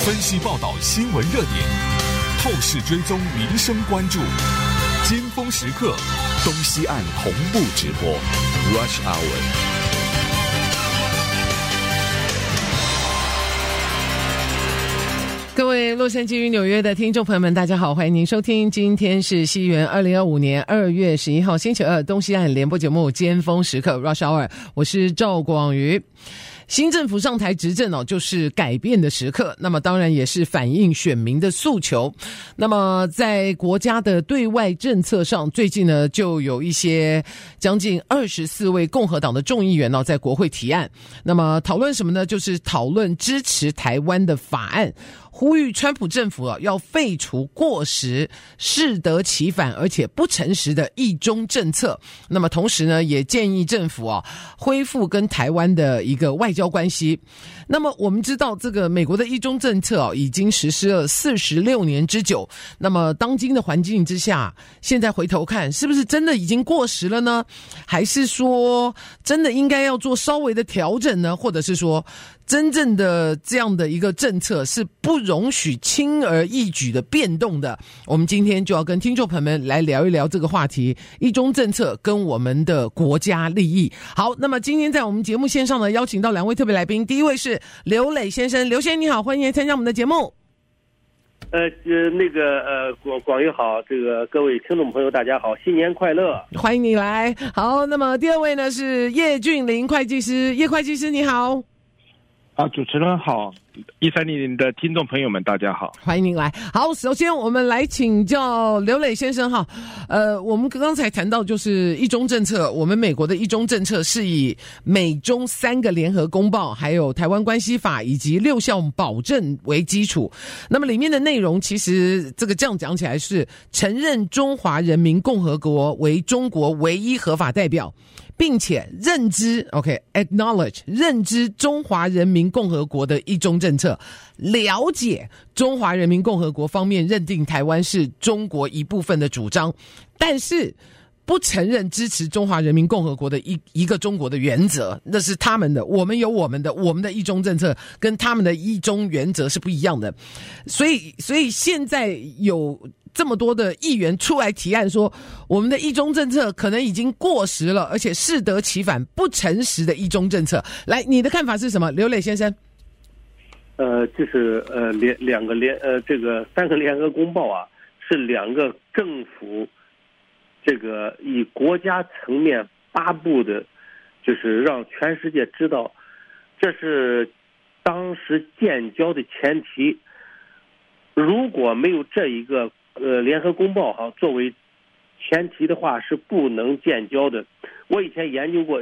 分析报道新闻热点，透视追踪民生关注，尖峰时刻，东西岸同步直播 Rush Hour。 各位洛杉矶与纽约的听众朋友们，大家好，欢迎您收听，今天是西元2025年2月11号星期二，东西岸联播节目尖峰时刻 Rush Hour， 我是赵广瑜。新政府上台执政就是改变的时刻，那么当然也是反映选民的诉求。那么在国家的对外政策上，最近呢就有一些将近24位共和党的众议员在国会提案。那么讨论什么呢？就是讨论支持台湾的法案，呼吁川普政府要废除过时、适得其反而且不诚实的一中政策。那么同时呢，也建议政府恢复跟台湾的一个外交关系。那么我们知道，这个美国的一中政策已经实施了46年之久。那么当今的环境之下，现在回头看，是不是真的已经过时了呢？还是说真的应该要做稍微的调整呢？或者是说真正的这样的一个政策是不容许轻而易举的变动的？我们今天就要跟听众朋友们来聊一聊这个话题，一中政策跟我们的国家利益。好，那么今天在我们节目线上呢，邀请到两位特别来宾，第一位是刘磊先生。刘先生你好，欢迎参加我们的节目。 广宇好，各位听众朋友大家好，新年快乐， 欢迎你来。好，那么第二位呢是叶俊麟会计师，叶会计师你好。 主持人好，1300的听众朋友们大家好， 欢迎您来。好，首先我们来请教刘磊先生哈。我们刚才谈到就是一中政策，我们美国的一中政策是以美中3个联合公报，还有台湾关系法以及6项保证为基础。那么里面的内容其实这样讲起来是承认中华人民共和国为中国唯一合法代表，并且认知 acknowledge 认知中华人民共和国的一中政策，了解中华人民共和国方面认定台湾是中国一部分的主张，但是不承认支持中华人民共和国的一个中国的原则，那是他们的，我们有我们的一中政策跟他们的一中原则是不一样的。所以现在有这么多的议员出来提案说，我们的一中政策可能已经过时了，而且适得其反、不诚实的一中政策。来，你的看法是什么，刘磊先生？ 就是3个联合公报是2个政府以国家层面发布的，就是让全世界知道这是当时建交的前提。如果没有这一个联合公报作为前提的话，是不能建交的。我以前研究过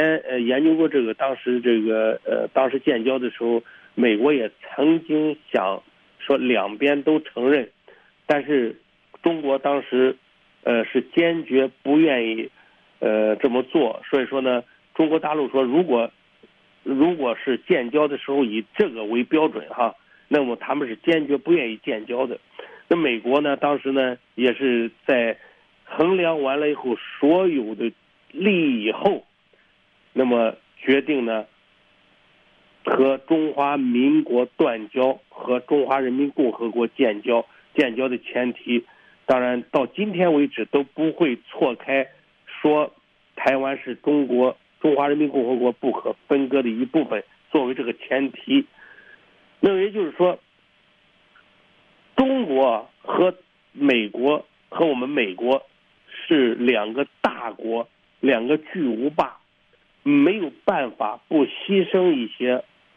当时建交的时候，美国也曾经想说两边都承认，但是中国当时是坚决不愿意这么做。所以说呢，中国大陆说如果是建交的时候以这个为标准那么他们是坚决不愿意建交的。那美国呢，当时呢也是在衡量完了以后所有的利益以后，那么决定呢和中华民国断交，和中华人民共和国建交的前提，当然到今天为止都不会错开说台湾是中华人民共和国不可分割的一部分作为这个前提。那么也就是说，中国和美国和我们美国是2个大国，2个巨无霸，没有办法不牺牲一些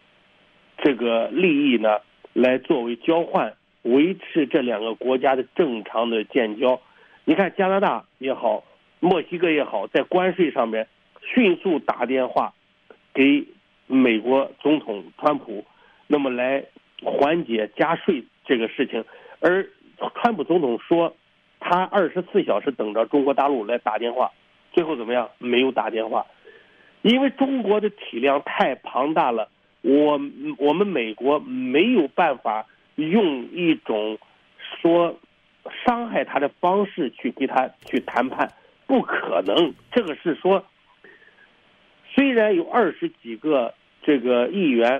利益呢来作为交换，维持这2个国家的正常的建交。你看加拿大也好，墨西哥也好，在关税上面迅速打电话给美国总统川普，那么来缓解加税这个事情。而川普总统说他24小时等着中国大陆来打电话，最后怎么样？没有打电话。因为中国的体量太庞大了，我们美国没有办法用一种说伤害他的方式去给他去谈判，不可能。这个是说，虽然有20几个议员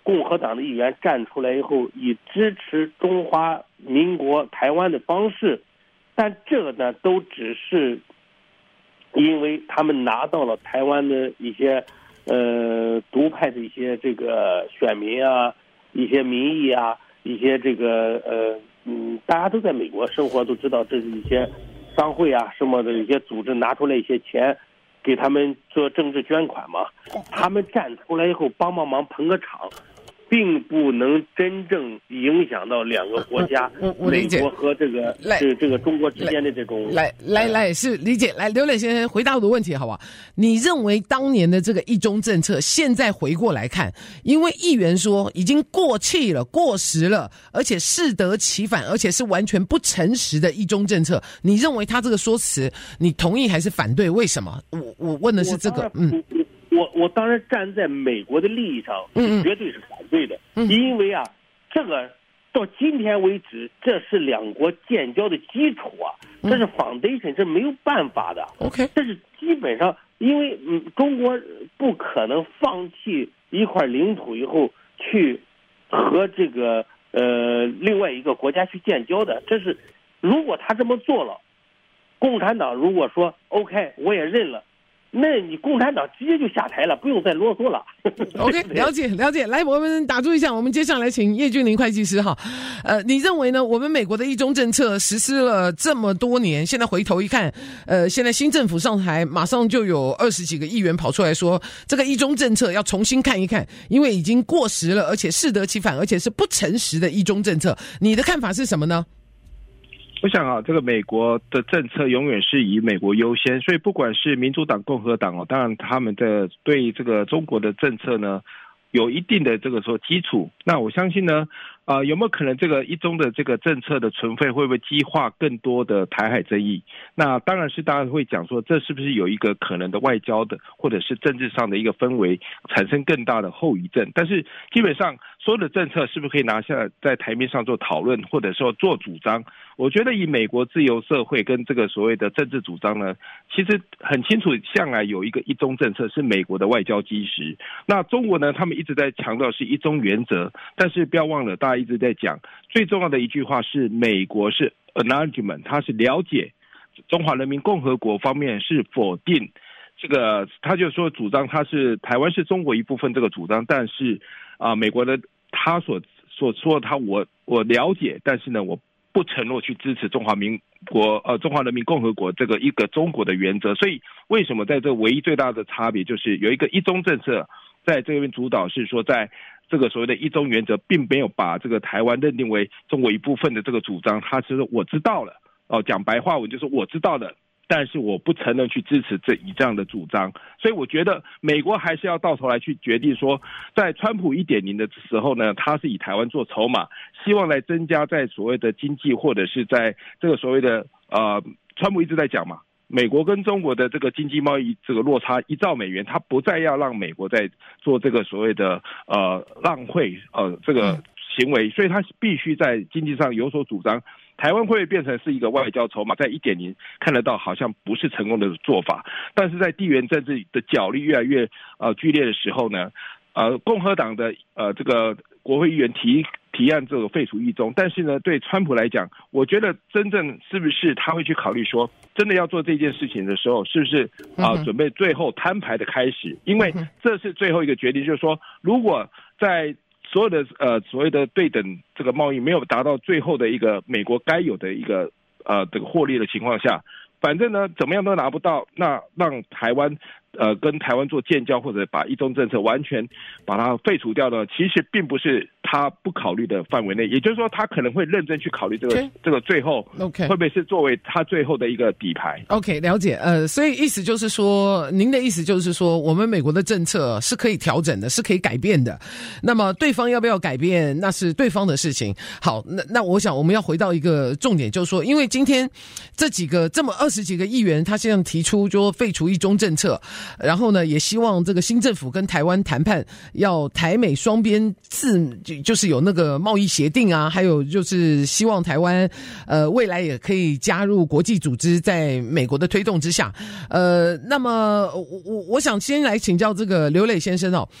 共和党的议员站出来以后，以支持中华民国台湾的方式，但这个呢，都只是因为他们拿到了台湾的一些独派的一些这个选民啊，一些民意啊，一些这个大家都在美国生活，都知道这是一些商会啊什么的一些组织拿出来一些钱给他们做政治捐款嘛，他们站出来以后帮忙捧个场，并不能真正影响到两个国家，美国和这个中国之间的这种。 来，是理解。来，刘磊先生回答我的问题好不好？你认为当年的这个一中政策，现在回过来看，因为议员说已经过气了、过时了，而且适得其反，而且是完全不诚实的一中政策，你认为他这个说辞，你同意还是反对？为什么？我问的是这个。 我当然站在美国的利益上，绝对是反对的，因为啊，这个到今天为止，这是两国建交的基础啊，这是 foundation， 这没有办法的。 OK， 这是基本上，因为中国不可能放弃一块领土以后去和这个另外一个国家去建交的。这是如果他这么做了，共产党如果说 OK， 我也认了。那你共产党直接就下台了，不用再啰嗦了。 OK， 了解。来，我们打住一下，我们接下来请叶俊麟会计师哈。你认为呢？我们美国的一中政策实施了这么多年，现在回头一看，现在新政府上台，马上就有20几个议员跑出来说，这个一中政策要重新看一看，因为已经过时了，而且适得其反，而且是不诚实的一中政策。你的看法是什么呢？ 我想啊，这个美国的政策永远是以美国优先，所以不管是民主党、共和党当然他们的对这个中国的政策呢，有一定的这个说基础。那我相信呢，有没有可能这个一中的这个政策的存废会不会激化更多的台海争议？那当然是大家会讲说，这是不是有一个可能的外交的或者是政治上的一个氛围产生更大的后遗症？但是基本上所有的政策是不是可以拿下来在台面上做讨论，或者说做主张？我觉得以美国自由社会跟这个所谓的政治主张呢，其实很清楚，向来有一个一中政策是美国的外交基石。那中国呢，他们一直在强调是一中原则，但是不要忘了，大家一直在讲最重要的一句话是美国是 acknowledgement， 它是了解中华人民共和国方面是否定这个，他就说主张他是台湾是中国一部分这个主张，但是美国的他所说他我了解，但是呢我不承诺去支持中华人民共和国这个一个中国的原则。所以为什么在这唯一最大的差别就是有一个一中政策在这边主导，是说在这个所谓的一中原则并没有把这个台湾认定为中国一部分的这个主张，他是说我知道了，讲白话文就是我知道了，但是我不承认去支持这样的主张。所以我觉得美国还是要到头来去决定说，在川普 1.0 的时候呢，他是以台湾做筹码，希望来增加在所谓的经济或者是在这个所谓的川普一直在讲嘛，美国跟中国的这个经济贸易这个落差1兆美元，他不再要让美国在做这个所谓的浪费这个行为，所以他必须在经济上有所主张。台湾会变成是一个外交筹码，在 1.0 看得到好像不是成功的做法，但是在地缘政治的角力越来越剧烈的时候呢，共和党的这个国会议员提案这个废除一中，但是呢对川普来讲，我觉得真正是不是他会去考虑说真的要做这件事情的时候，是不是准备最后摊牌的开始？因为这是最后一个决定，就是说如果在所有的所谓的对等这个贸易没有达到最后的一个美国该有的一个这个获利的情况下，反正呢怎么样都拿不到，那让台湾跟台湾做建交或者把一中政策完全把它废除掉呢，其实并不是他不考虑的范围内，也就是说他可能会认真去考虑这个最后会不会是作为他最后的一个底牌。 OK， 了解。所以意思就是说，您的意思就是说，我们美国的政策是可以调整的，是可以改变的，那么对方要不要改变那是对方的事情。好，那我想我们要回到一个重点，就是说因为今天这么20几个议员他现在提出就废除一中政策，然后呢也希望这个新政府跟台湾谈判，要台美双边就是有那个贸易协定啊，还有就是希望台湾未来也可以加入国际组织，在美国的推动之下。那么我想先来请教这个刘磊先生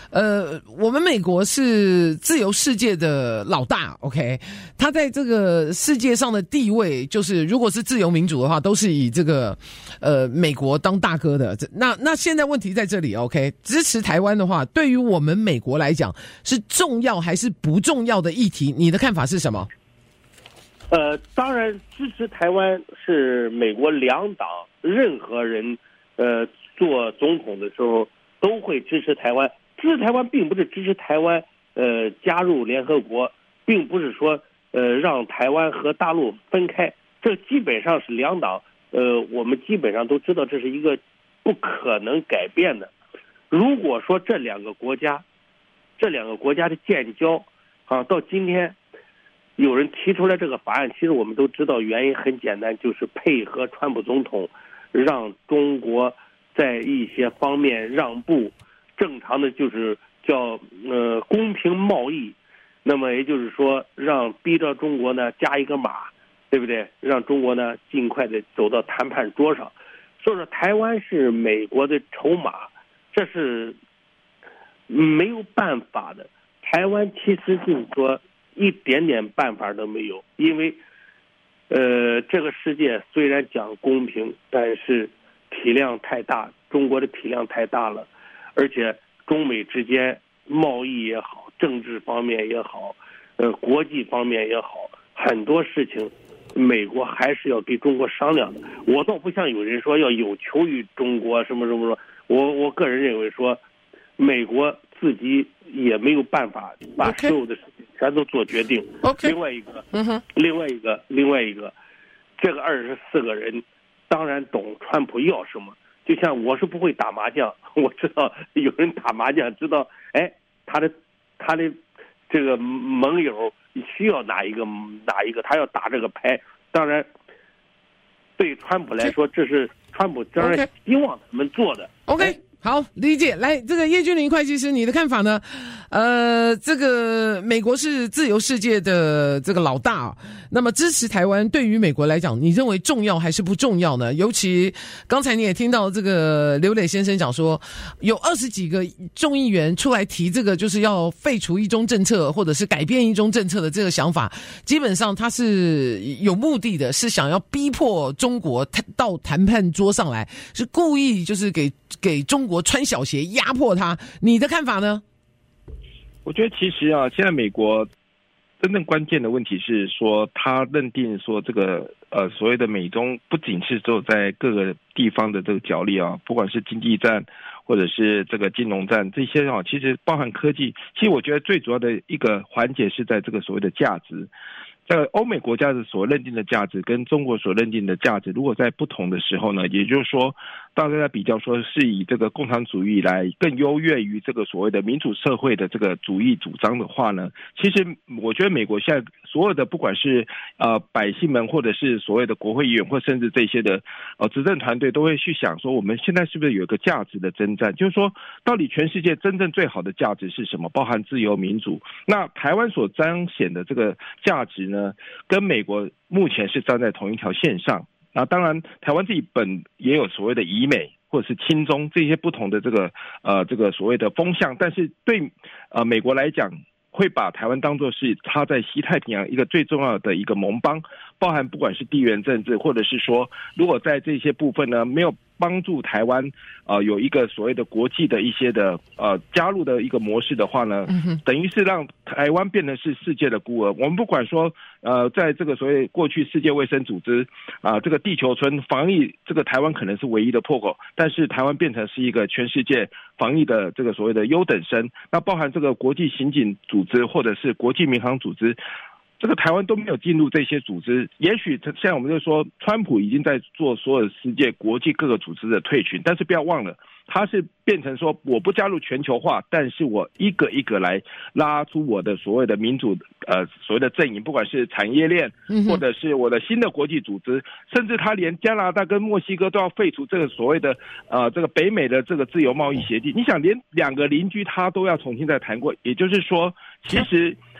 我们美国是自由世界的老大 ，OK， 他在这个世界上的地位，就是如果是自由民主的话，都是以这个美国当大哥的。那现在问题在这里 ，OK， 支持台湾的话，对于我们美国来讲是重要还是不重要的议题？你的看法是什么？ 当然支持台湾是美国两党任何人做总统的时候都会支持台湾。支持台湾并不是支持台湾加入联合国，并不是说让台湾和大陆分开，这基本上是两党我们基本上都知道这是一个不可能改变的。如果说这两个国家的建交到今天有人提出来这个法案，其实我们都知道原因很简单，就是配合川普总统，让中国在一些方面让步，正常的就是叫公平贸易，那么也就是说让逼着中国呢加一个码，对不对？让中国呢尽快的走到谈判桌上。所以说台湾是美国的筹码，这是没有办法的。台湾其实就是说一点点办法都没有，因为这个世界虽然讲公平，但是体量太大，中国的体量太大了，而且中美之间贸易也好，政治方面也好，国际方面也好，很多事情美国还是要给中国商量的。我倒不像有人说要有求于中国什么什么，我个人认为说美国自己也没有办法把所有的事情全都做决定。另外一个，这个24个人当然懂川普要什么。就像我是不会打麻将，我知道有人打麻将，知道他的这个盟友需要哪一个，他要打这个牌。当然，对川普来说，这是川普当然希望他们做的。 OK。好，理解。来，这个叶君麟会计师，你的看法呢？这个美国是自由世界的这个老大，那么支持台湾对于美国来讲，你认为重要还是不重要呢？尤其刚才你也听到这个刘磊先生讲说，有20几个众议员出来提这个就是要废除一中政策或者是改变一中政策的这个想法，基本上他是有目的的，是想要逼迫中国到谈判桌上来，是故意就是给中国穿小鞋压迫他。你的看法呢？ 我觉得其实现在美国真正关键的问题是说，他认定说这个所谓的美中不仅是只有在各个地方的这个角力不管是经济战或者是这个金融战，这些其实包含科技。其实我觉得最主要的一个环节是在这个所谓的价值。在欧美国家的所认定的价值跟中国所认定的价值，如果在不同的时候呢，也就是说大家在比较说是以这个共产主义来更优越于这个所谓的民主社会的这个主义主张的话呢，其实我觉得美国现在所有的不管是百姓们或者是所谓的国会议员或甚至这些的执政团队都会去想说，我们现在是不是有一个价值的征战，就是说到底全世界真正最好的价值是什么，包含自由民主。那台湾所彰显的这个价值呢，跟美国目前是站在同一条线上。那当然台湾自己本也有所谓的以美或者是亲中这些不同的这个所谓的风向，但是对美国来讲，会把台湾当作是它在西太平洋一个最重要的一个盟邦，包含不管是地缘政治，或者是说如果在这些部分呢没有帮助台湾有一个所谓的国际的一些的加入的一个模式的话呢，等于是让台湾变成是世界的孤儿。我们不管说在这个所谓过去世界卫生组织这个地球村防疫，这个台湾可能是唯一的破口，但是台湾变成是一个全世界防疫的这个所谓的优等生。那包含这个国际刑警组织或者是国际民航组织，这个台湾都没有进入这些组织。也许现在我们就说川普已经在做所有世界国际各个组织的退群，但是不要忘了，他是变成说我不加入全球化，但是我一个一个来拉出我的所谓的民主所谓的阵营，不管是产业链或者是我的新的国际组织，甚至他连加拿大跟墨西哥都要废除这个所谓的这个北美的这个自由贸易协定。你想连两个邻居他都要重新再谈过，也就是说其实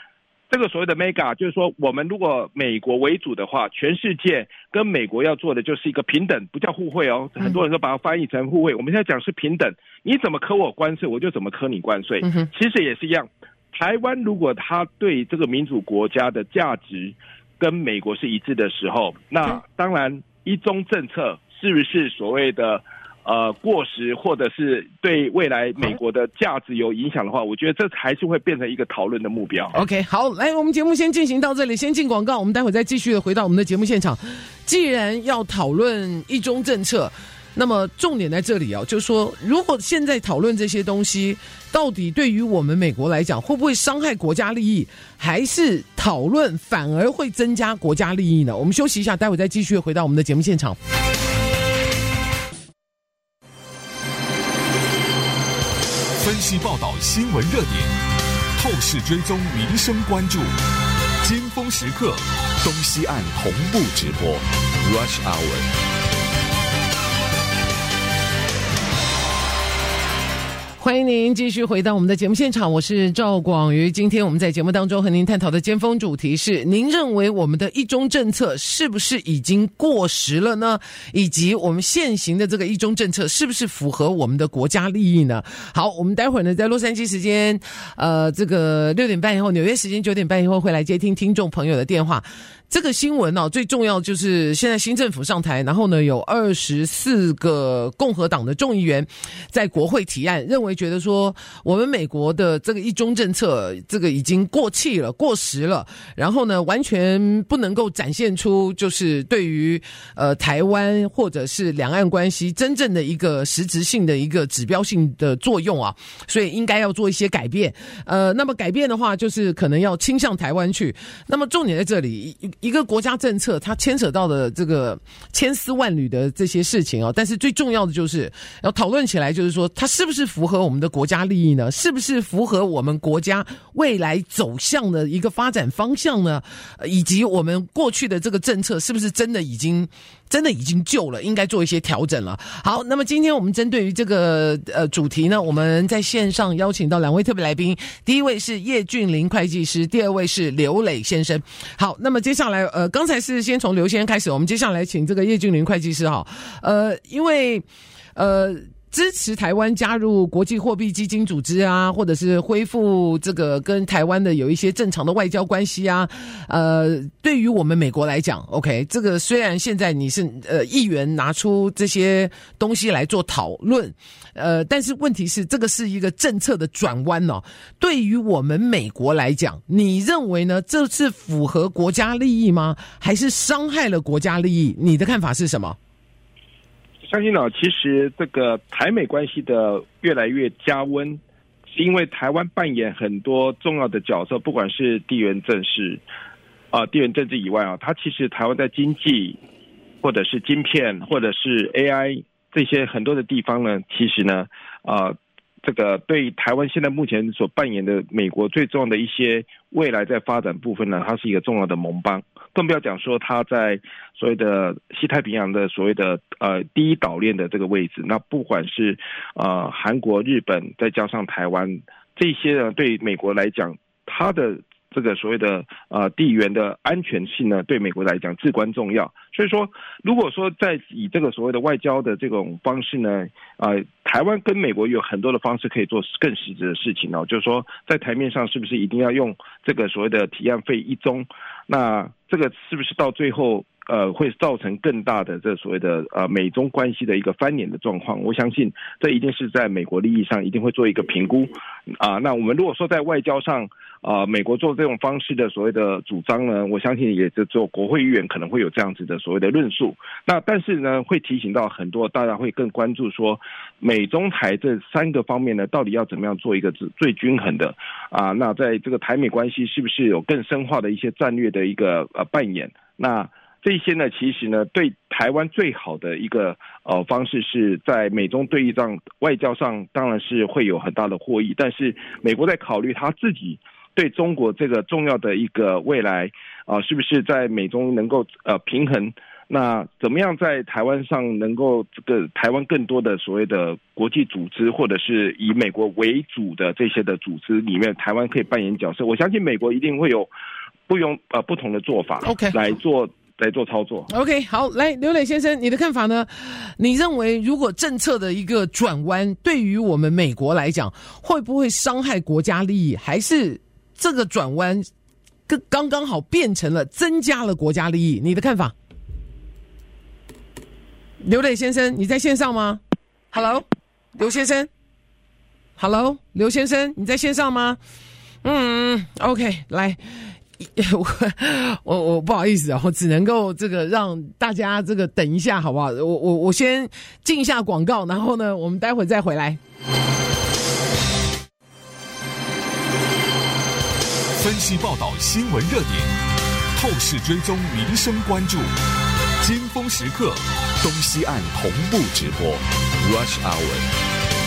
这个所谓的 mega 就是说，我们如果美国为主的话，全世界跟美国要做的就是一个平等，不叫互惠哦。很多人都把它翻译成互惠，我们现在讲是平等，你怎么扣我关税，我就怎么扣你关税。其实也是一样，台湾如果他对这个民主国家的价值跟美国是一致的时候，那当然一中政策是不是所谓的过时，或者是对未来美国的价值有影响的话，我觉得这还是会变成一个讨论的目标。 OK， 好，来，我们节目先进行到这里，先进广告，我们待会再继续的回到我们的节目现场。既然要讨论一中政策，那么重点在这里啊，就是说，如果现在讨论这些东西，到底对于我们美国来讲，会不会伤害国家利益，还是讨论反而会增加国家利益呢？我们休息一下，待会再继续回到我们的节目现场。 分析报道新闻热点，透视追踪民生关注，尖峰时刻，东西岸同步直播 Rush Hour。 欢迎您继续回到我们的节目现场，我是赵广瑜。今天我们在节目当中和您探讨的尖峰主题是：您认为我们的一中政策是不是已经过时了呢？以及我们现行的这个一中政策是不是符合我们的国家利益呢？好，我们待会儿呢在洛杉矶时间这个6点半以后，纽约时间9点半以后会来接听听众朋友的电话。这个新闻最重要就是现在新政府上台，然后呢有24个共和党的众议员在国会提案，认为觉得说我们美国的这个一中政策这个已经过气了，过时了，然后呢完全不能够展现出就是对于台湾或者是两岸关系真正的一个实质性的一个指标性的作用啊，所以应该要做一些改变。那么改变的话就是可能要倾向台湾去。那么重点在这里，一个国家政策它牵扯到的这个千丝万缕的这些事情但是最重要的就是要讨论起来，就是说它是不是符合我们的国家利益呢？是不是符合我们国家未来走向的一个发展方向呢？以及我们过去的这个政策是不是真的已经旧了，应该做一些调整了。好，那么今天我们针对于这个主题呢，我们在线上邀请到2位特别来宾，第一位是叶俊麟会计师，第二位是刘磊先生。好，那么接下来刚才是先从刘先生开始，我们接下来请这个叶俊麟会计师因为支持台湾加入国际货币基金组织啊，或者是恢复这个跟台湾的有一些正常的外交关系啊，对于我们美国来讲 ，OK， 这个虽然现在你是议员拿出这些东西来做讨论，但是问题是这个是一个政策的转弯对于我们美国来讲，你认为呢？这是符合国家利益吗？还是伤害了国家利益？你的看法是什么？ 相信其实这个台美关系的越来越加温，是因为台湾扮演很多重要的角色，不管是地缘政治以外它其实台湾在经济或者是晶片或者是 AI 这些很多的地方呢，其实呢这个对台湾现在目前所扮演的美国最重要的一些未来在发展部分呢，它是一个重要的盟邦，更不要讲说它在所谓的西太平洋的所谓的第一岛链的这个位置。那不管是韩国、日本，再加上台湾，这些呢对美国来讲，它的这个所谓的地缘的安全性呢，对美国来讲至关重要。所以说，如果说在以这个所谓的外交的这种方式呢，台湾跟美国有很多的方式可以做更实质的事情就是说在台面上是不是一定要用这个所谓的提案费一中？那这个是不是到最后会造成更大的这所谓的美中关系的一个翻脸的状况？我相信这一定是在美国利益上一定会做一个评估那我们如果说在外交上美国做这种方式的所谓的主张呢，我相信也就只有国会议员可能会有这样子的所谓的论述。那但是呢，会提醒到很多大家会更关注说，美中台这3个方面呢，到底要怎么样做一个最均衡的那在这个台美关系是不是有更深化的一些战略的一个扮演？那这些呢，其实呢，对台湾最好的一个方式是在美中对弈上外交上，当然是会有很大的获益。但是美国在考虑他自己对中国这个重要的一个未来是不是在美中能够平衡那怎么样在台湾上能够台湾更多的所谓的国际组织，或者是以美国为主的这些的组织里面，台湾可以扮演角色？我相信美国一定会有不同的做法 OK 来做操作。 OK， 好，来刘磊先生，你的看法呢？你认为如果政策的一个转弯对于我们美国来讲会不会伤害国家利益，还是这个转弯刚刚好变成了增加了国家利益？你的看法？刘磊先生，你在线上吗？ Hello， 刘先生 ，Hello， 刘先生，你在线上吗？OK， 来，我不好意思啊，我只能够这个让大家这个等一下，好不好？我先进一下广告，然后呢，我们待会再回来。 分析报道新闻热点，透视追踪民生关注，尖峰时刻，东西岸同步直播 Rush Hour。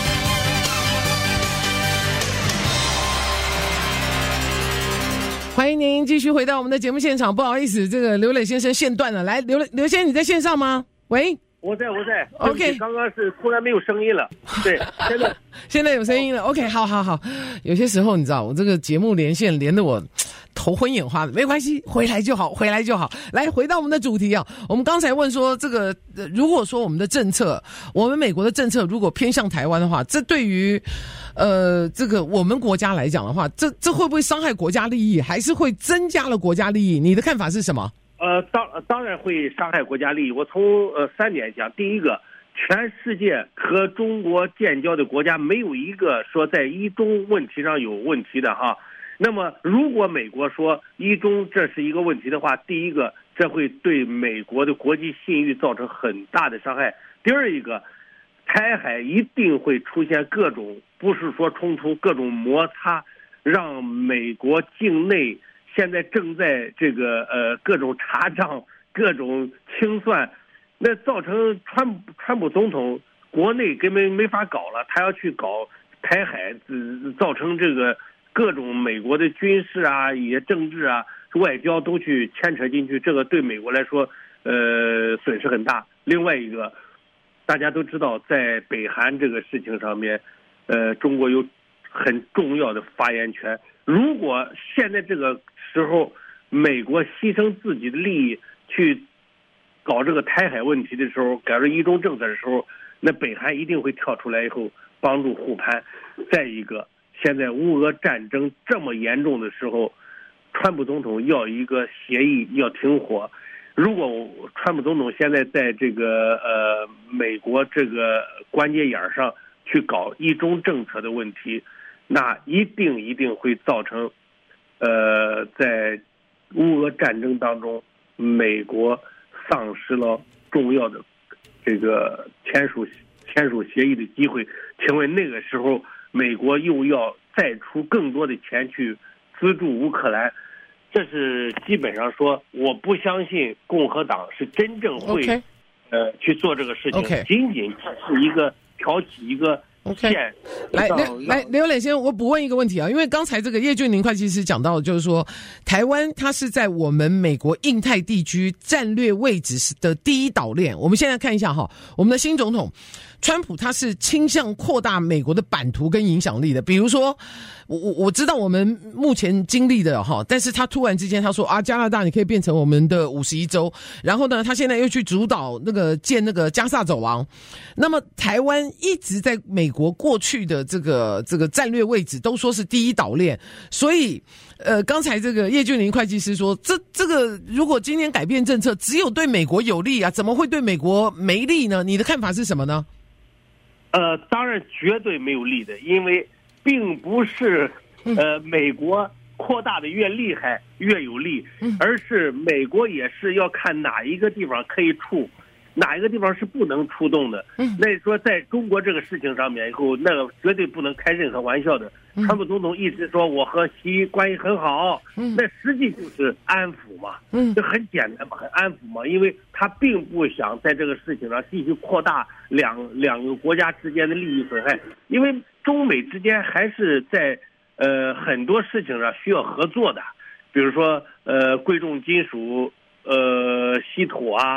欢迎您继续回到我们的节目现场。不好意思，这个刘磊先生线断了。来，刘先生，你在线上吗？喂， 我在。 OK， 刚刚是突然没有声音了。对， 现在有声音了。OK， 好。有些时候你知道，我这个节目连线连得我头昏眼花的，没关系，回来就好。来，回到我们的主题啊，我们刚才问说，这个如果说我们的政策，我们美国的政策如果偏向台湾的话，这对于这个我们国家来讲的话，这会不会伤害国家利益，还是会增加了国家利益？你的看法是什么？ 当然会伤害国家利益。我从3点讲，第一个，全世界和中国建交的国家没有一个说在一中问题上有问题的哈。那么如果美国说一中这是一个问题的话，第一个，这会对美国的国际信誉造成很大的伤害。第二一个，台海一定会出现各种不是说冲突，各种摩擦，让美国境内现在正在这个各种查账，各种清算，那造成川普总统国内根本没法搞了，他要去搞台海，造成这个各种美国的军事啊、也政治啊、外交都去牵扯进去，这个对美国来说损失很大。另外一个，大家都知道，在北韩这个事情上面，中国有很重要的发言权。如果现在这个时候美国牺牲自己的利益去搞这个台海问题的时候，改成一中政策的时候，那北韩一定会跳出来以后帮助护盘。再一个，现在乌俄战争这么严重的时候，川普总统要一个协议，要停火。如果川普总统现在在这个美国这个关节眼上去搞一中政策的问题，那一定会造成在乌俄战争当中美国丧失了重要的这个签署协议的机会。请问那个时候美国又要再出更多的钱去资助乌克兰，这是基本上说，我不相信共和党是真正会去做这个事情，仅仅是一个挑起一个线。 来，刘磊先生，我补问一个问题啊，因为刚才这个叶俊麟会计师讲到，就是说台湾它是在我们美国印太地区战略位置的第一岛链。我们现在看一下哈，我们的新总统川普他是倾向扩大美国的版图跟影响力的。比如说我知道我们目前经历的哈，但是他突然之间他说啊，加拿大你可以变成我们的51州，然后呢他现在又去主导那个建那个加萨走廊。那么台湾一直在美国过去的这个战略位置都说是第一岛链，所以刚才这个叶俊麟会计师说，这个如果今天改变政策，只有对美国有利啊，怎么会对美国没利呢？你的看法是什么呢？ 当然绝对没有利的，因为并不是美国扩大的越厉害越有利，而是美国也是要看哪一个地方可以触，哪一个地方是不能触动的。那说在中国这个事情上面以后，那个绝对不能开任何玩笑的。川普总统一直说我和习关系很好，那实际就是安抚嘛，这很简单嘛，很安抚嘛，因为他并不想在这个事情上继续扩大两个国家之间的利益损害，因为中美之间还是在很多事情上需要合作的，比如说贵重金属稀土啊，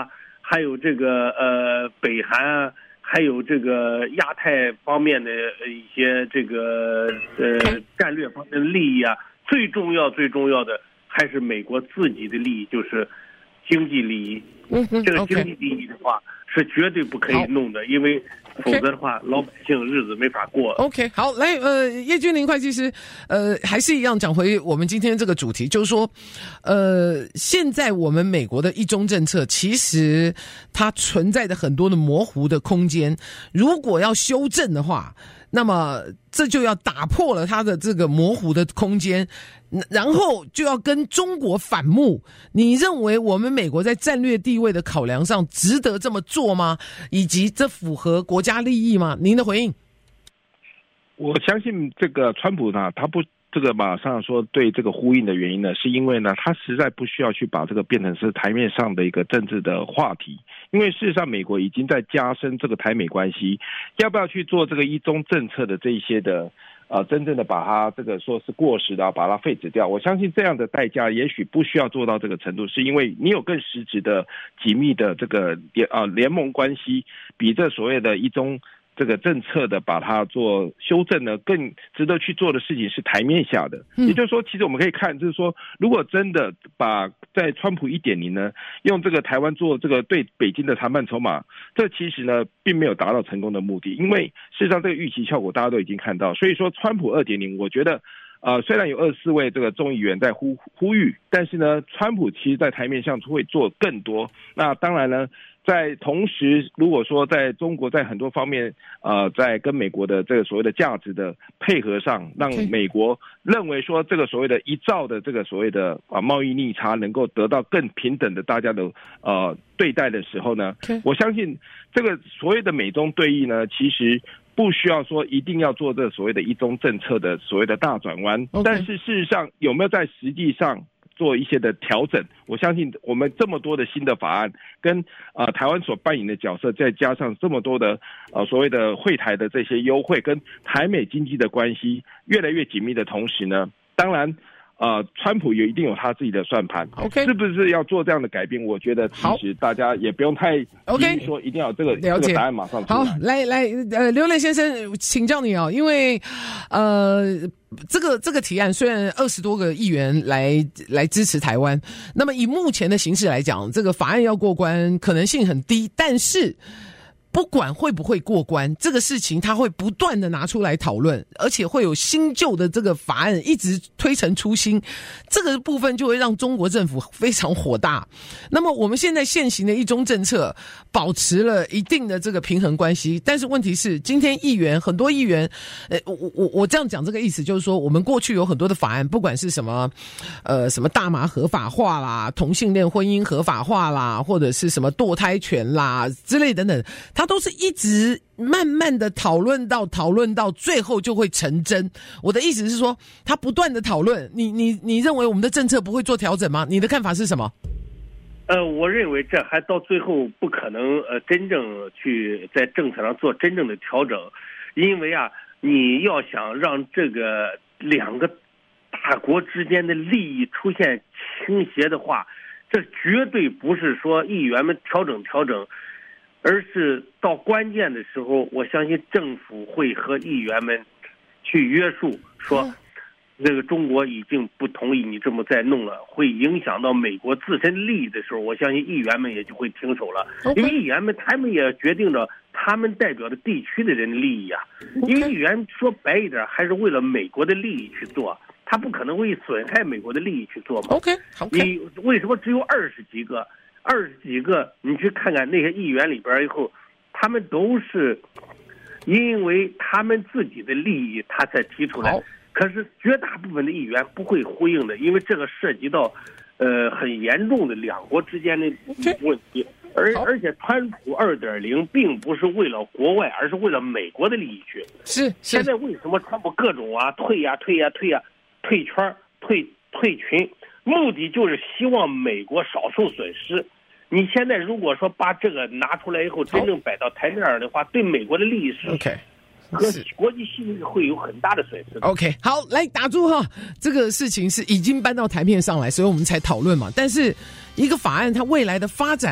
还有这个北韩啊，还有这个亚太方面的一些这个战略方面的利益啊，最重要的还是美国自己的利益，就是经济利益。这个经济利益的话是绝对不可以弄的，因为否则的话老百姓日子没法过。 OK， 好，来，叶君麟会计师，还是一样讲回我们今天这个主题，就是说，现在我们美国的一中政策，其实它存在着很多的模糊的空间，如果要修正的话，那么这就要打破了它的这个模糊的空间，然后就要跟中国反目。你认为我们美国在战略地位的考量上值得这么做吗？以及这符合国家利益吗？您的回应？ 我相信这个川普呢，他不这个马上说对这个呼应的原因呢，是因为呢，他实在不需要去把这个变成是台面上的一个政治的话题，因为事实上美国已经在加深这个台美关系，要不要去做这个一中政策的这一些的真正的把它这个说是过时的把它废止掉，我相信这样的代价也许不需要做到这个程度，是因为你有更实质的紧密的这个联盟关系，比这所谓的一中这个政策的把它做修正呢，更值得去做的事情是台面下的。也就是说，其实我们可以看，就是说，如果真的把在川普 1.0 呢，用这个台湾做这个对北京的谈判筹码，这其实呢并没有达到成功的目的，因为事实上这个预期效果大家都已经看到。所以说，川普 2.0， 我觉得虽然有24位这个众议员在呼吁，但是呢，川普其实在台面上会做更多。那当然呢，在同时，如果说在中国在很多方面，在跟美国的这个所谓的价值的配合上，让美国认为说这个所谓的1兆的这个所谓的贸易逆差能够得到更平等的大家的对待的时候呢，我相信这个所谓的美中对弈呢，其实不需要说一定要做这所谓的一中政策的所谓的大转弯，但是事实上有没有在实际上做一些的调整，我相信我们这么多的新的法案跟台湾所扮演的角色，再加上这么多的所谓的惠台的这些优惠，跟台美经济的关系越来越紧密的同时呢，当然川普也一定有他自己的算盘，是不是要做这样的改变？我觉得其实大家也不用太急说一定要这个答案马上出来。 好，来，刘磊先生，请教你因为这个提案虽然20多个议员来支持台湾，那么以目前的形势来讲，这个法案要过关可能性很低，但是不管会不会过关，这个事情他会不断的拿出来讨论，而且会有新旧的这个法案一直推陈出新，这个部分就会让中国政府非常火大。那么我们现在现行的一中政策保持了一定的这个平衡关系，但是问题是今天很多议员我这样讲这个意思就是说，我们过去有很多的法案，不管是什么大麻合法化啦，同性恋婚姻合法化啦，或者是什么堕胎权啦之类等等，它都是一直慢慢的讨论到最后就会成真。我的意思是说，他不断的讨论，你认为我们的政策不会做调整吗？你的看法是什么？ 我认为这还到最后不可能真正去在政策上做真正的调整，因为你要想让这个两个大国之间的利益出现倾斜的话，这绝对不是说议员们调整，而是到关键的时候，我相信政府会和议员们去约束，说这个中国已经不同意你这么再弄了，会影响到美国自身利益的时候，我相信议员们也就会停手了。因为议员们他们也决定着他们代表的地区的人的利益因为议员说白一点还是为了美国的利益去做，他不可能为损害美国的利益去做嘛。你为什么只有20几个你去看看那些议员里边以后，他们都是因为他们自己的利益他才提出来，可是绝大部分的议员不会呼应的，因为这个涉及到很严重的两国之间的问题，而且川普 2.0 并不是为了国外，而是为了美国的利益去。是现在为什么川普各种退圈退群，目的就是希望美国少受损失。你现在如果说把这个拿出来以后真正摆到台面上的话，对美国的利益是和国际信誉会有很大的损失。 好，来打住这个事情是已经搬到台面上来，所以我们才讨论嘛。但是一个法案它未来的发展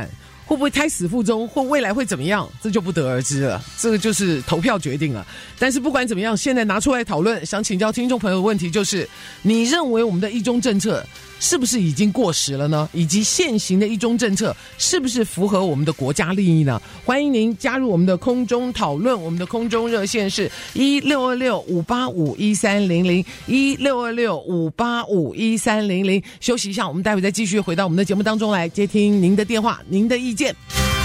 会不会胎死腹中，或未来会怎么样，这就不得而知了，这个就是投票决定了。但是不管怎么样，现在拿出来讨论，想请教听众朋友的问题就是，你认为我们的一中政策是不是已经过时了呢？以及现行的一中政策是不是符合我们的国家利益呢？欢迎您加入我们的空中讨论，我们的空中热线是1626-585-1300，1626-585-1300。休息一下，我们待会再继续回到我们的节目当中来接听您的电话，您的意见。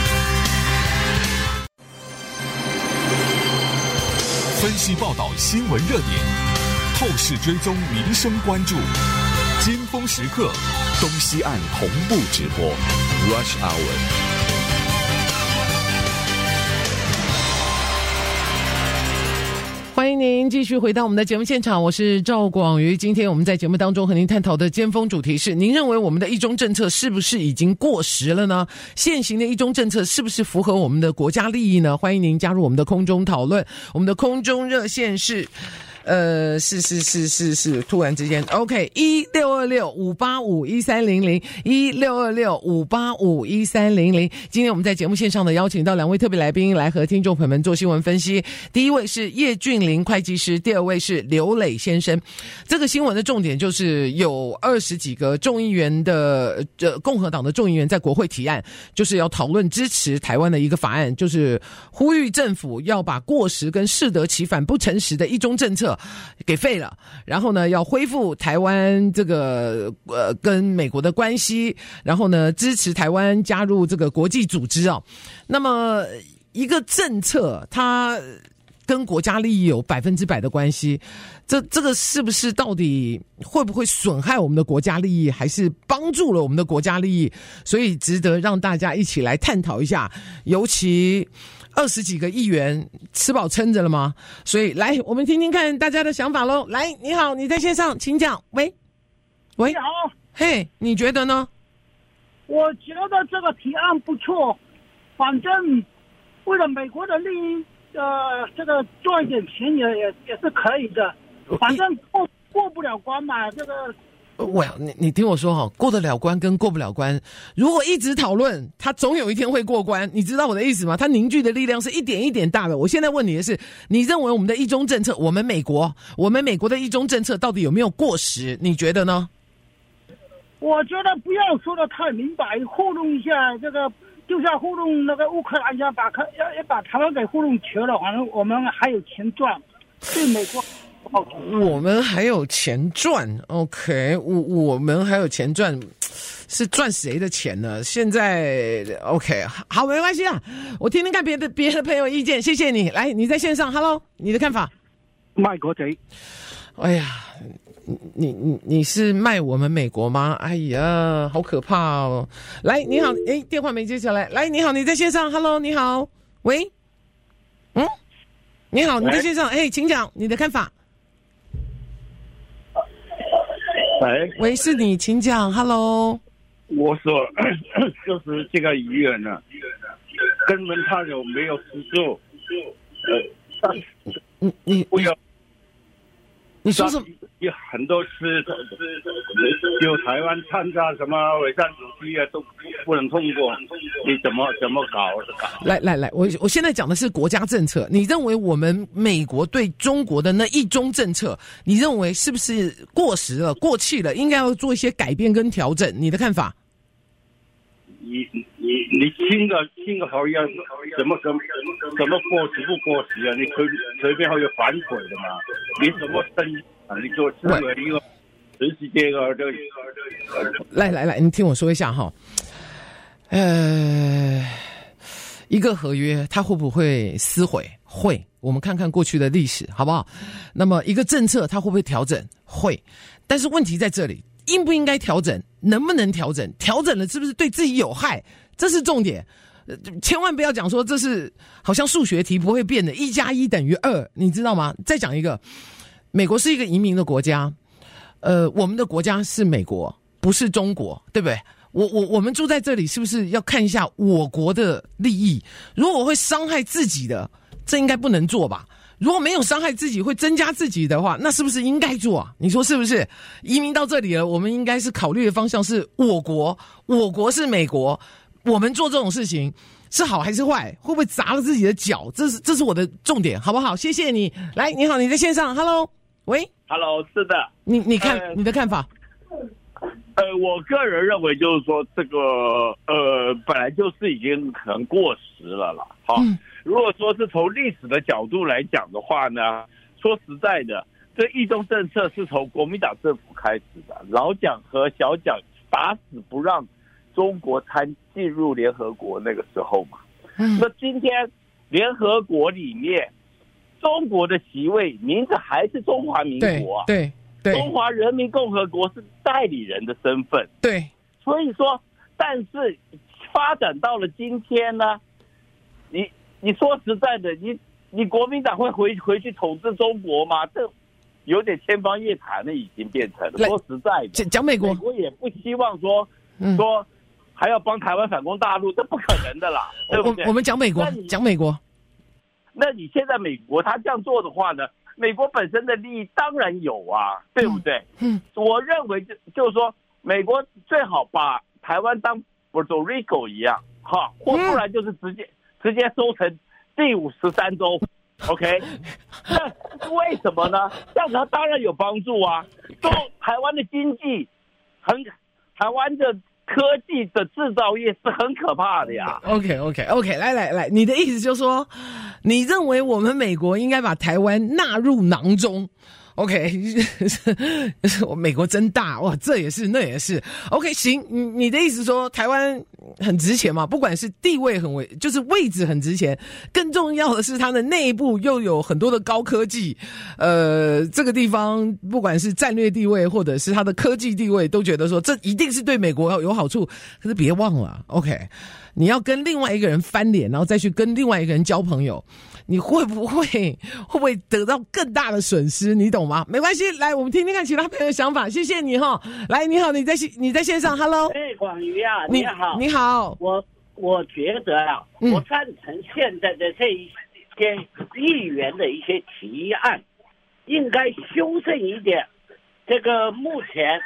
分析报道新闻热点，透视追踪民生关注，尖峰时刻，东西岸同步直播 Rush Hour。 欢迎您继续回到我们的节目现场，我是赵广瑜。今天我们在节目当中和您探讨的尖峰主题是：您认为我们的一中政策是不是已经过时了呢？现行的一中政策是不是符合我们的国家利益呢？欢迎您加入我们的空中讨论，我们的空中热线是。突然之间 OK 1626-585-1300 今天我们在节目线上的邀请到2位特别来宾来和听众朋友们做新闻分析。第一位是叶俊麟会计师，第二位是刘磊先生。这个新闻的重点就是有20几个众议员的共和党的众议员在国会提案，就是要讨论支持台湾的一个法案，就是呼吁政府要把过时跟适得其反不诚实的一中政策给废了，然后呢要恢复台湾这个跟美国的关系，然后呢支持台湾加入这个国际组织啊。那么一个政策它跟国家利益有100%的关系，这个是不是到底会不会损害我们的国家利益，还是帮助了我们的国家利益？所以值得让大家一起来探讨一下，尤其20几个议员吃饱撑着了吗？所以来，我们听听看大家的想法咯。来，你好，你在线上，请讲。喂， 你好， 嘿，你觉得呢？ 我觉得这个提案不错，反正为了美国的利益，这个赚一点钱也是可以的，反正过不了关嘛，这个。 你听我说哈，过得了关跟过不了关，如果一直讨论，它总有一天会过关，你知道我的意思吗？它凝聚的力量是一点一点大的。我现在问你的是，你认为我们的一中政策，我们美国的一中政策到底有没有过时？你觉得呢？ 我觉得不要说的太明白，糊弄一下这个，就像糊弄那个乌克兰一样，要把台湾给糊弄瘸了，反正我们还有钱赚，对美国。 我们还有钱赚 ，OK， 我们还有钱赚，是赚谁的钱呢？现在 OK， 好，没关系啦，我听听看别的朋友意见，谢谢你。来，你在线上 ，Hello， 你的看法？ 卖国贼。 哎呀，你是卖我们美国吗？哎呀，好可怕哦！来，你好，电话没接下来。来，你好，你在线上 ，Hello， 你好，喂，你好，你在线上，请讲你的看法。喂，是你，请讲。Hello， 我说就是这个议员呢，根本他有没有资助？ 你说什么？ 有很多事，有台湾参加什么伪善主义啊，都不能通过。你怎么搞？ 来，我现在讲的是国家政策。你认为我们美国对中国的那一中政策，你认为是不是过时了、过气了？应该要做一些改变跟调整？你的看法？ 你听个好像怎么过时不过时啊？你随便会有反悔的嘛？你怎么生啊？你做这个一个全世界的这个。 来，你听我说一下哈。一个合约它会不会撕毁？会。我们看看过去的历史，好不好？那么一个政策它会不会调整？会。但是问题在这里。应不应该调整？能不能调整？调整了是不是对自己有害？这是重点。千万不要讲说这是好像数学题不会变的，1+1等于2，你知道吗？再讲一个，美国是一个移民的国家，我们的国家是美国，不是中国，对不对？我们住在这里，是不是要看一下我国的利益？如果会伤害自己的，这应该不能做吧？如果没有伤害自己，会增加自己的话，那是不是应该做啊？你说是不是？移民到这里了，我们应该是考虑的方向是我国是美国， 我们做这种事情是好还是坏？会不会砸了自己的脚？这是我的重点，好不好？谢谢你。来，你好，你在线上 ，Hello， 喂 ，Hello， 是的， 你看、你的看法？ 我个人认为就是说这个本来就是已经可能过时了啦。好，如果说是从历史的角度来讲的话呢，说实在的，这一中政策是从国民党政府开始的，老蒋和小蒋打死不让中国进入联合国那个时候嘛。那今天联合国里面，中国的席位名字还是中华民国啊。 对。 中华人民共和国是代理人的身份， 对， 所以说，但是发展到了今天呢，你说实在的，你国民党会回去统治中国吗？这有点天方夜谭了，已经变成了。说实在的， 讲美国也不希望说还要帮台湾反攻大陆，这不可能的啦，对不对？ 我们讲美国， 那你现在美国他这样做的话呢？美国本身的利益当然有啊，对不对？我认为就是说，美国最好把台湾当 Puerto Rico 一样，哈，或不然就是直接收成第53州 ，OK？ 那为什么呢？这样子它当然有帮助啊，对台湾的经济，台湾的科技的制造业是很可怕的呀。 OK， 来，你的意思就是说，你认为我们美国应该把台湾纳入囊中 ？OK， 美国真大哇，这也是那也是 OK， 行，你的意思说台湾很值钱嘛？不管是地位就是位置很值钱，更重要的是它的内部又有很多的高科技，这个地方不管是战略地位或者是它的科技地位，都觉得说这一定是对美国有好处。可是别忘了 ，OK， 你要跟另外一个人翻脸，然后再去跟另外一个人交朋友。你会不会得到更大的损失？你懂吗？没关系，来，我们听听看其他朋友的想法。谢谢你哈。来，你好，你在线上 ，Hello。 广瑜啊，你好。 你好。 我觉得啊，我赞成现在的这一些议员的一些提案，应该修正一点。这个目前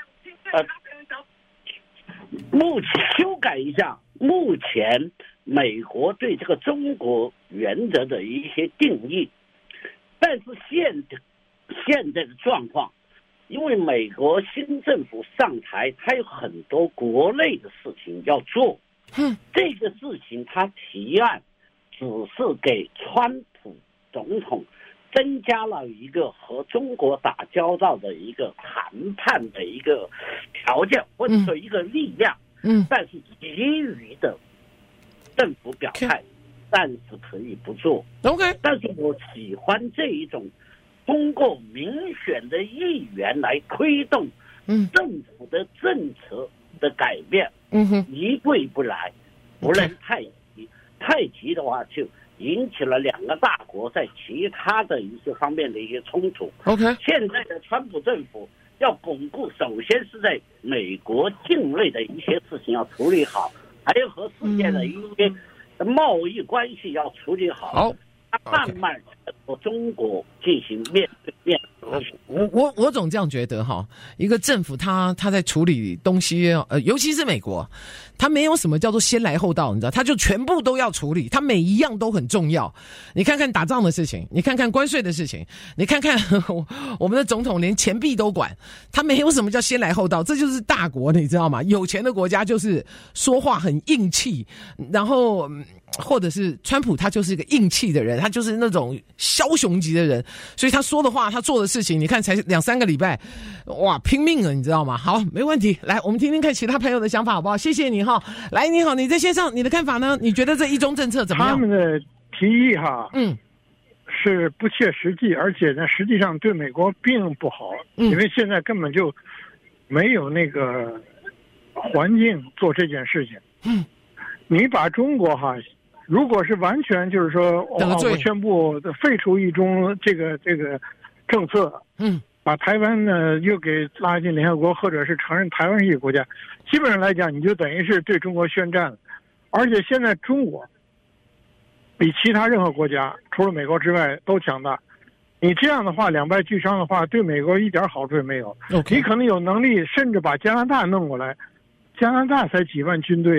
修改一下。目前美国对这个中国原则的一些定义，但是现在的状况，因为美国新政府上台，他有很多国内的事情要做，这个事情他提案只是给川普总统增加了一个和中国打交道的一个谈判的一个条件或者说一个力量，但是其余的政府表态暂时可以不做。 OK， 但是我喜欢这一种通过民选的议员来推动政府的政策的改变，一步一步来，不能太急，太急的话就引起了两个大国在其他的一些方面的一些冲突。 OK， 现在的川普政府要巩固，首先是在美国境内的一些事情要处理好，还有和世界的一些贸易关系要处理好。 好， 慢慢和中国进行面对面。 我总这样觉得哈，一个政府他在处理东西，尤其是美国，他没有什么叫做先来后到，你知道，他就全部都要处理，他每一样都很重要。你看看打仗的事情，你看看关税的事情，你看看我们的总统连钱币都管，他没有什么叫先来后到，这就是大国，你知道吗？有钱的国家就是说话很硬气，然后或者是川普他就是一个硬气的人，他就是那种枭雄级的人，所以他说的话，他做的事情，你看才2-3个礼拜，哇，拼命了，你知道吗？好，没问题，来，我们听听看其他朋友的想法好不好？谢谢你哈。来，你好，你在线上，你的看法呢？你觉得这一中政策怎么样？ 他们的提议哈，是不切实际，而且呢，实际上对美国并不好，因为现在根本就没有那个环境做这件事情。你把中国哈，如果是完全就是说，我宣布废除一中这个政策，把台湾呢又给拉进联合国，或者是承认台湾是一个国家，基本上来讲，你就等于是对中国宣战了。而且现在中国比其他任何国家除了美国之外都强大。你这样的话两败俱伤的话，对美国一点好处也没有。你可能有能力，甚至把加拿大弄过来，加拿大才几万军队啊，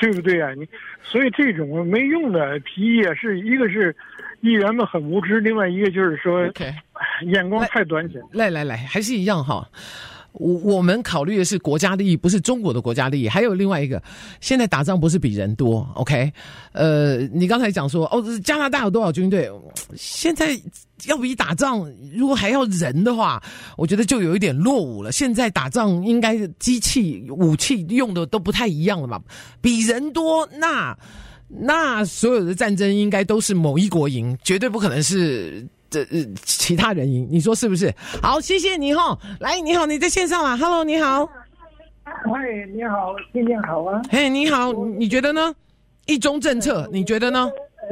对不对啊？所以这种没用的提议啊，是一个是议员们很无知，另外一个就是说眼光太短浅。 来，还是一样哈。我们考虑的是国家利益，不是中国的国家利益。还有另外一个，现在打仗不是比人多 ，OK？ 你刚才讲说加拿大有多少军队？现在要比打仗，如果还要人的话，我觉得就有一点落伍了。现在打仗应该机器武器用的都不太一样了嘛，比人多，那所有的战争应该都是某一国赢，绝对不可能是其他人赢，你说是不是？好，谢谢你哈。来，你好，你在线上啊 ？Hello， 你好。 嗨，你好，今天好啊。 嘿，你好，你觉得呢？一中政策，你觉得呢？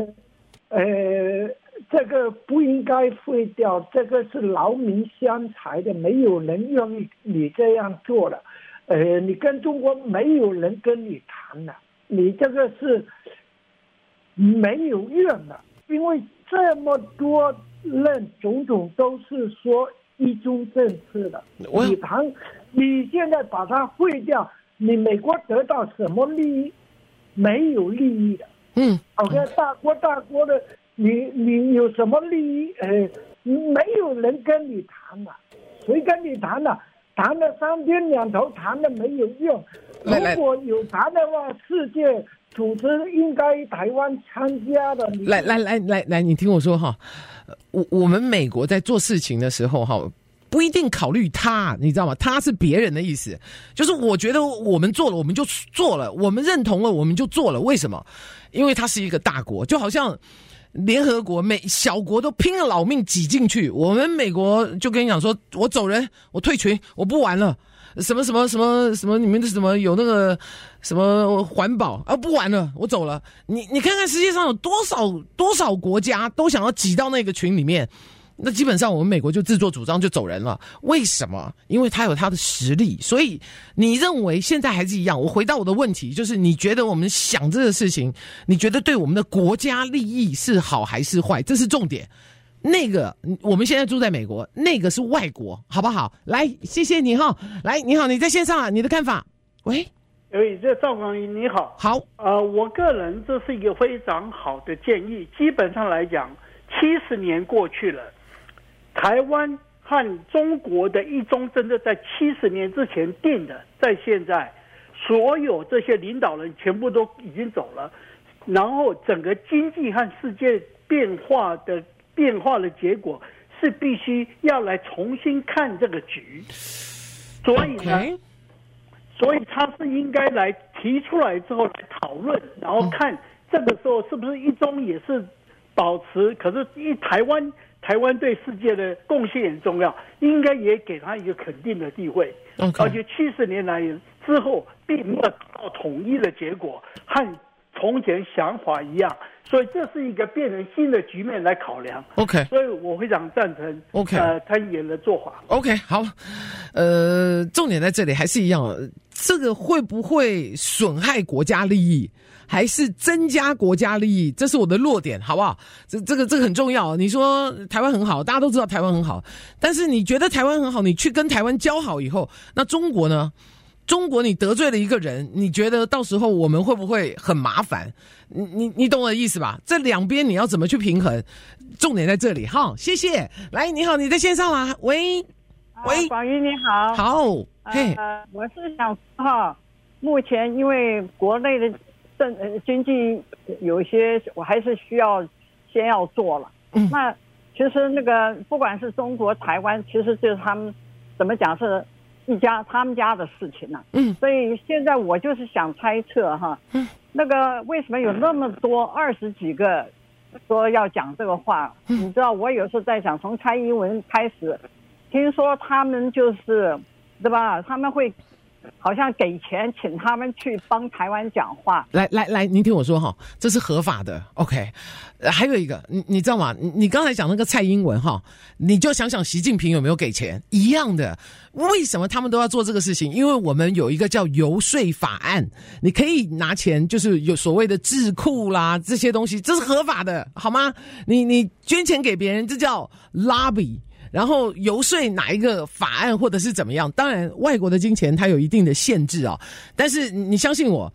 这个不应该废掉，这个是劳民伤财的，没有人愿意你这样做的。你跟中国没有人跟你谈了，你这个是没有用的，因为这么多任总统都是说一中政策的，你现在把它废掉，你美国得到什么利益？没有利益的。OK， 大国的，你有什么利益？没有人跟你谈了，谁跟你谈了？谈了3天2头，谈了没有用。如果有谈的话，世界组织应该台湾参加的。 来，你听我说哈，我们美国在做事情的时候哈，不一定考虑他，你知道吗？他是别人的意思，就是我觉得我们做了，我们就做了，我们认同了，我们就做了。为什么？因为他是一个大国，就好像联合国小国都拼了老命挤进去，我们美国就跟你讲说，我走人，我退群，我不玩了。什么，你们的什么有那个什么环保不玩了，我走了。你看看世界上有多少国家都想要挤到那个群里面，那基本上我们美国就自作主张就走人了。为什么？因为他有他的实力。所以你认为现在还是一样？我回到我的问题，就是你觉得我们想这个事情，你觉得对我们的国家利益是好还是坏？这是重点。那个我们现在住在美国，那个是外国，好不好？来，谢谢你哈。来，你好，你在线上啊，你的看法？喂， 这赵光宇你好。 好， 我个人这是一个非常好的建议。基本上来讲，70年过去了，台湾和中国的一中政策在70年之前定的，在现在所有这些领导人全部都已经走了，然后整个经济和世界变化的结果是必须要来重新看这个局，所以呢，所以他是应该来提出来之后来讨论，然后看这个时候是不是一中也是保持，可是台湾对世界的贡献很重要，应该也给他一个肯定的地位。而且70年来之后并没有达到统一的结果，和从前想法一样，所以这是一个变成新的局面来考量。 OK， 所以我非常赞成 OK 参议员的做法。 OK， 好，重点在这里还是一样，这个会不会损害国家利益，还是增加国家利益？这是我的弱点，好不好？这个很重要。你说台湾很好，大家都知道台湾很好，但是你觉得台湾很好，你去跟台湾交好以后，那中国呢？中国你得罪了一个人，你觉得到时候我们会不会很麻烦？你懂我的意思吧？这两边你要怎么去平衡？重点在这里。好，谢谢。来，你好，你在线上啦？喂， 广瑜你好。 好， 我是想说目前因为国内的经济有一些，我还是需要先要做了。那其实那个不管是中国、台湾，其实就是他们怎么讲是他们家的事情呢。所以现在我就是想猜测哈，那个为什么有那么多20几个说要讲这个话？你知道，我有时候在想，从蔡英文开始，听说他们就是对吧？他们会好像给钱请他们去帮台湾讲话。 来，您听我说哈，这是合法的。OK， 还有一个，你知道吗？你刚才讲那个蔡英文哈，你就想想习近平有没有给钱一样的。为什么他们都要做这个事情？因为我们有一个叫游说法案，你可以拿钱，就是有所谓的智库啦这些东西，这是合法的，好吗？你捐钱给别人，这叫 lobby。然后游说哪一个法案或者是怎么样，当然外国的金钱它有一定的限制啊，但是你相信我，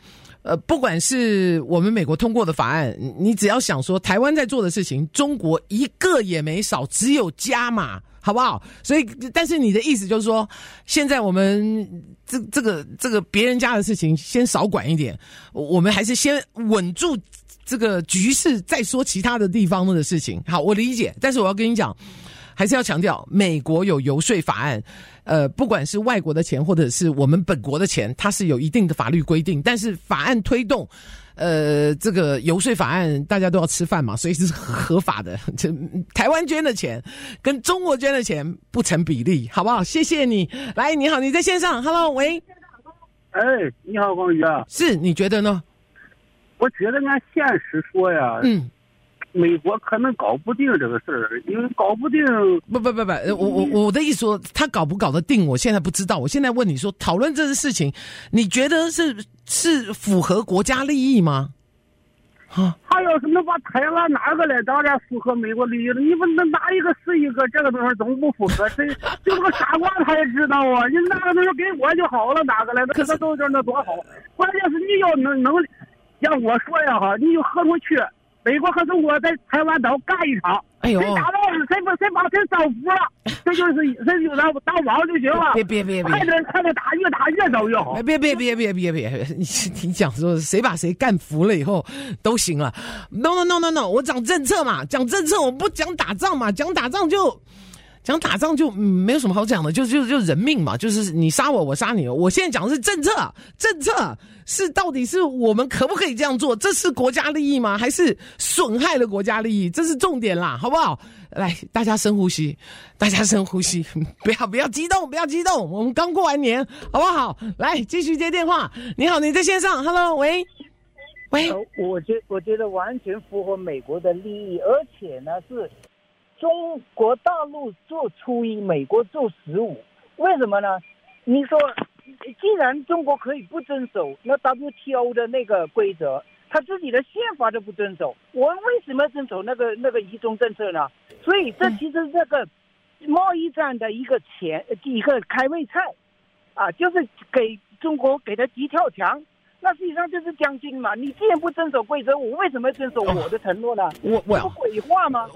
不管是我们美国通过的法案，你只要想说台湾在做的事情，中国一个也没少，只有加码，好不好？所以，但是你的意思就是说，现在我们这个别人家的事情先少管一点，我们还是先稳住这个局势，再说其他的地方的事情。好，我理解，但是我要跟你讲，还是要强调，美国有游说法案。不管是外国的钱或者是我们本国的钱，它是有一定的法律规定，但是法案推动，这个游说法案大家都要吃饭嘛，所以是合法的。台湾捐的钱跟中国捐的钱不成比例，好不好？谢谢你。来，你好，你在线上 ，Hello， 喂。 哎，你好，王宇啊。 是，你觉得呢？ 我觉得按现实说呀，美国可能搞不定这个事儿，因为搞不定。 不，我的意思说，他搞不搞得定，我现在不知道。我现在问你说，讨论这个事情，你觉得是符合国家利益吗？ 他要是能把台湾拿过来，当然符合美国利益了。你不能拿一个是一个，这个东西总不符合。谁就个傻瓜他也知道啊！你拿个东西给我就好了，拿过来那都那多好。关键是你要能像我说呀哈，你有合同去。美国和中国在台湾岛干一场，谁打到谁把谁招服了，这就是谁就当王就行了。 别， 快点打，越打越早越好。 别，你讲说谁把谁干服了以后都行了。No， 我讲政策嘛，讲政策，我不讲打仗嘛，讲打仗就没有什么好讲的，就人命嘛，就是你杀我，我杀你。我现在讲的是政策是到底是我们可不可以这样做？这是国家利益吗？还是损害了国家利益？这是重点啦，好不好？来，大家深呼吸，不要激动，我们刚过完年，好不好？来，继续接电话。你好，你在线上 ，Hello， 喂。 我觉得完全符合美国的利益，而且呢是。中国大陆做初一，美国做15，为什么呢？你说，既然中国可以不遵守那 WTO 的那个规则，他自己的宪法都不遵守，我们为什么要遵守那个一中政策呢？所以这其实这个贸易战的一个开胃菜，啊，就是给中国给他几条墙。那实际上就是将军嘛！你既然不遵守规则，我为什么要遵守我的承诺呢？ 我鬼话吗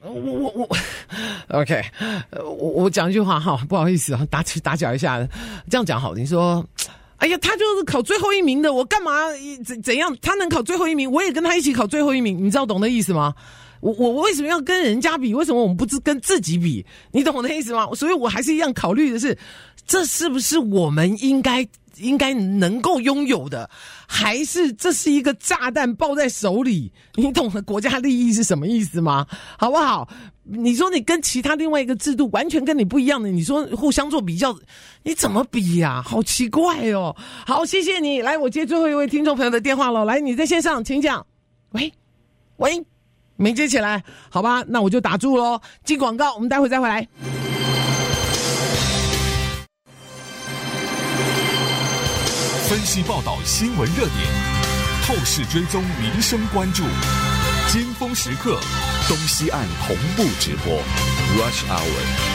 ？OK， 我讲一句话哈，不好意思啊，打搅一下，这样讲好。你说，哎呀，他就是考最后一名的，我干嘛怎样？他能考最后一名，我也跟他一起考最后一名，你知道懂的意思吗？我为什么要跟人家比？为什么我们不跟自己比？你懂我的意思吗？所以我还是一样考虑的是，这是不是我们应该能够拥有的，还是这是一个炸弹抱在手里？你懂得国家利益是什么意思吗？好不好？你说你跟其他另外一个制度完全跟你不一样的，你说互相做比较，你怎么比呀？好奇怪哦。好，谢谢你。来，我接最后一位听众朋友的电话了。来，你在线上，请讲。喂，没接起来，好吧，那我就打住咯。进广告，我们待会再回来。 分析报道新闻热点，透视追踪民生关注，尖峰时刻，东西岸同步直播 Rush Hour。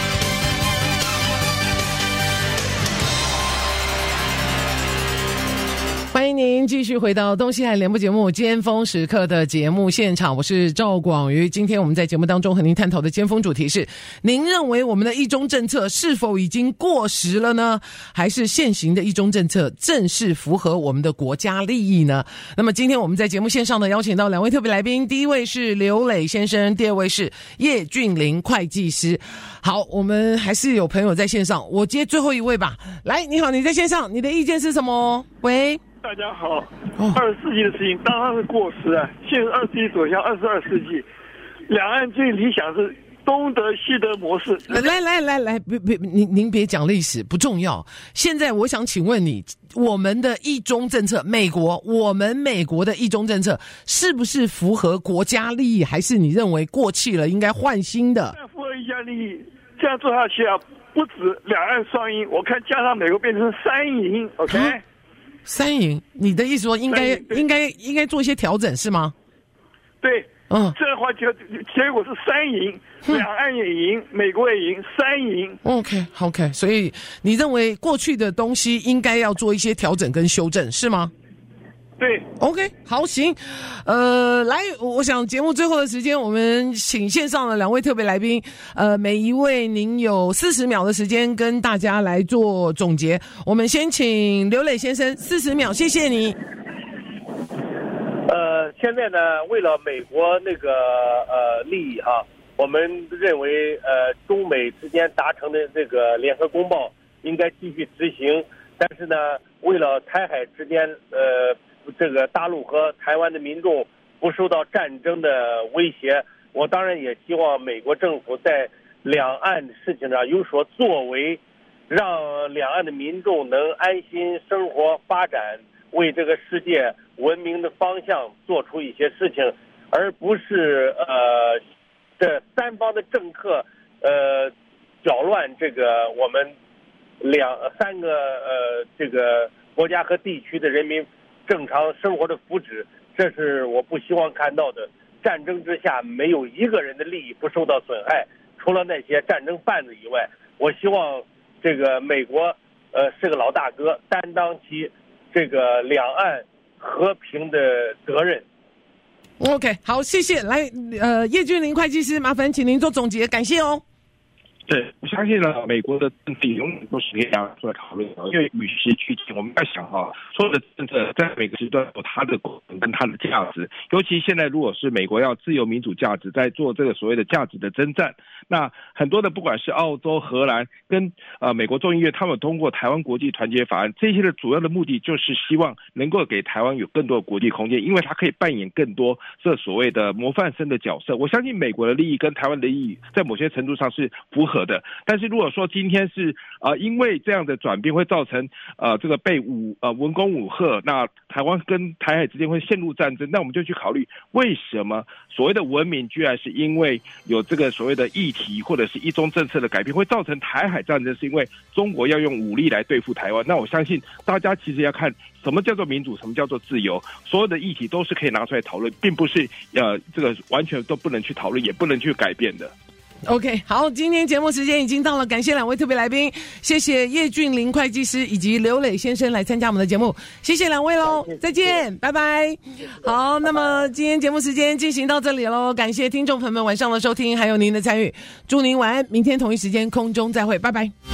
欢迎您继续回到东西岸联播节目尖峰时刻的节目现场，我是赵广瑜。今天我们在节目当中和您探讨的尖峰主题是：您认为我们的一中政策是否已经过时了呢？还是现行的一中政策正是符合我们的国家利益呢？那么今天我们在节目线上呢，邀请到两位特别来宾，第一位是刘磊先生，第二位是叶俊霖会计师。好，我们还是有朋友在线上，我接最后一位吧。来，你好，你在线上，你的意见是什么？喂。 大家好，20世纪的事情当然是过时了。现在20世纪走向22世纪，两岸最理想是东德西德模式。 来，您别讲历史，不重要。现在我想请问你，我们的一中政策，我们美国的一中政策是不是符合国家利益，还是你认为过气了，应该换新的？ 符合国家利益，这样做下去啊，不止两岸双赢，我看加上美国变成三赢 ，OK。 三赢，你的意思说应该做一些调整是吗？ 对，这样的话结果是三赢，两岸也赢，美国也赢，三赢。 OK， 所以你认为过去的东西应该要做一些调整跟修正是吗？ 对 ，OK， 好，行，来，我想节目最后的时间，我们请线上的2位特别来宾，每一位您有40秒的时间跟大家来做总结。我们先请刘磊先生40秒，谢谢你。 现在呢，为了美国那个利益哈，我们认为中美之间达成的这个联合公报应该继续执行，但是呢，为了台海之间这个大陆和台湾的民众不受到战争的威胁，我当然也希望美国政府在两岸事情上有所作为，让两岸的民众能安心生活发展，为这个世界文明的方向做出一些事情，而不是这三方的政客搅乱这个我们三个这个国家和地区的人民正常生活的福祉，这是我不希望看到的。战争之下没有一个人的利益不受到损害，除了那些战争贩子以外，我希望这个美国是个老大哥，担当起这个两岸和平的责任。 OK， 好，谢谢。来，叶俊麟会计师，麻烦请您做总结，感谢哦。 对，我相信呢，美国的政策永远都是可以拿出来讨论的，因为与时俱进，我们要想哈，所有的政策在每个时段有它的功能跟它的价值，尤其现在如果是美国要自由民主价值在做这个所谓的价值的征战，那很多的不管是澳洲、荷兰跟美国众议院，他们通过台湾国际团结法案，这些的主要的目的就是希望能够给台湾有更多的国际空间，因为它可以扮演更多这所谓的模范生的角色。我相信美国的利益跟台湾的利益在某些程度上是符合的，但是如果说今天是因为这样的转变会造成这个被文攻武吓，那台湾跟台海之间会陷入战争，那我们就去考虑为什么所谓的文明居然是因为有这个所谓的议题或者是一中政策的改变会造成台海战争，是因为中国要用武力来对付台湾。那我相信大家其实要看什么叫做民主，什么叫做自由，所有的议题都是可以拿出来讨论，并不是这个完全都不能去讨论，也不能去改变的。 OK， 好，今天节目时间已经到了，感谢2位特别来宾，谢谢叶俊麟会计师以及刘磊先生来参加我们的节目，谢谢2位喽，再见，拜拜。好，那么今天节目时间进行到这里喽，感谢听众朋友们晚上的收听，还有您的参与，祝您晚安，明天同一时间空中再会，拜拜。